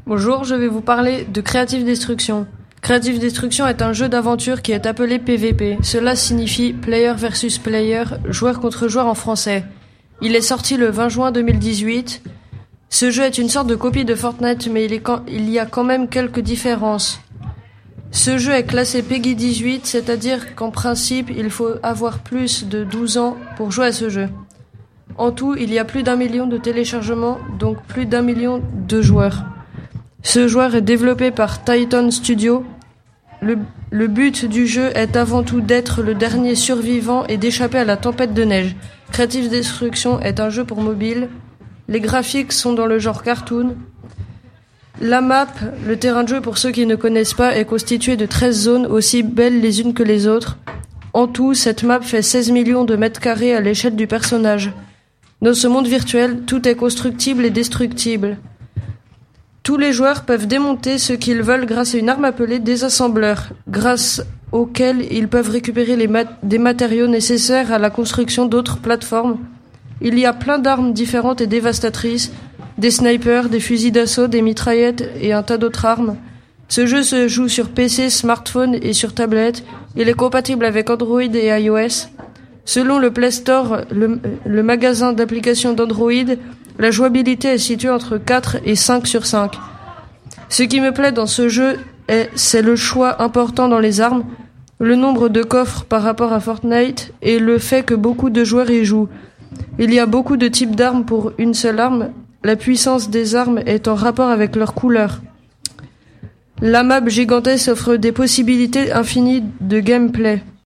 Bonjour, je vais vous parler de Creative Destruction. Creative Destruction est un jeu d'aventure qui est appelé PVP. Cela signifie Player versus Player, joueur contre joueur en français. Il est sorti le 20 juin 2018. Ce jeu est une sorte de copie de Fortnite, mais il y a quand même quelques différences. Ce jeu est classé PEGI 18, c'est-à-dire qu'en principe, il faut avoir plus de 12 ans pour jouer à ce jeu. En tout, il y a plus d'1 million de téléchargements, donc plus d'1 million de joueurs. Ce joueur est développé par Titan Studio. Le but du jeu est avant tout d'être le dernier survivant et d'échapper à la tempête de neige. Creative Destruction est un jeu pour mobile. Les graphiques sont dans le genre cartoon. La map, le terrain de jeu pour ceux qui ne connaissent pas, est constitué de 13 zones aussi belles les unes que les autres. En tout, cette map fait 16 millions de mètres carrés à l'échelle du personnage. Dans ce monde virtuel, tout est constructible et destructible. Tous les joueurs peuvent démonter ce qu'ils veulent grâce à une arme appelée désassembleur, grâce auquel ils peuvent récupérer des matériaux nécessaires à la construction d'autres plateformes. Il y a plein d'armes différentes et dévastatrices, des snipers, des fusils d'assaut, des mitraillettes et un tas d'autres armes. Ce jeu se joue sur PC, smartphone et sur tablette. Il est compatible avec Android et iOS. Selon le Play Store, le magasin d'applications d'Android, la jouabilité est située entre 4 et 5 sur 5. Ce qui me plaît dans ce jeu, c'est le choix important dans les armes, le nombre de coffres par rapport à Fortnite et le fait que beaucoup de joueurs y jouent. Il y a beaucoup de types d'armes pour une seule arme. La puissance des armes est en rapport avec leur couleur. La map gigantesque offre des possibilités infinies de gameplay.